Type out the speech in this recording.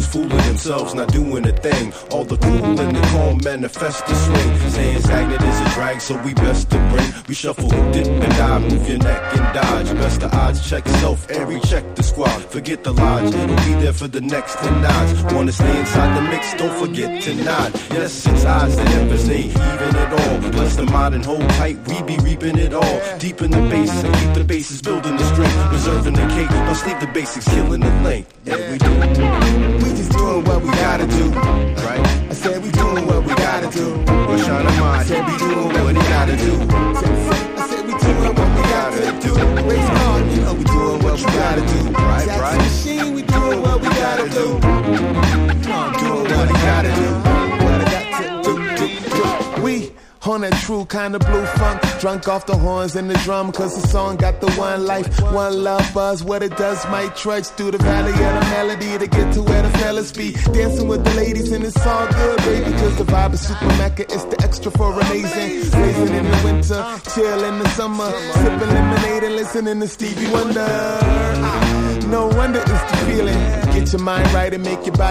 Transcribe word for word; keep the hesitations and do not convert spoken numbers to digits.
fools fooling themselves, not doing a thing. All the cool and the calm manifest the swing. Saying stagnant is a drag, so we best to bring. We shuffle, dip and dive, move your neck and dodge. Best the odds, check self and recheck the squad. Forget the lodge, it'll be there for the next ten nods. Wanna stay inside the mix, don't forget to nod. Yes, since odds and embers ain't even at all. Bless the mod and hold tight, we be reaping it all. Deep in the bass and keep the bases building the strength. Preserving the cake, don't sleep the basics, killing the length. Yeah, we do. We just doing what we gotta do, right? I said we doing what we gotta do. Push on the mind, I said we doing what he gotta do. I said we doing what we gotta do. Race hard, you know we doing what we gotta do. Right, right. Machine, we doing what we gotta do. Doing what we gotta do. What I got to do, do, do. We on that true kind of blue funk, drunk off the horns and the drum, cause the song got the one life, one love buzz. What it does might trudge through the valley of the melody to get to where the fellas be. Dancing with the ladies and it's all good, baby, cause the vibe is super mecca, it's the extra for amazing. Racing in the winter, chill in the summer, sipping lemonade and listening to Stevie Wonder. No wonder it's the feeling. Get your mind right and make your body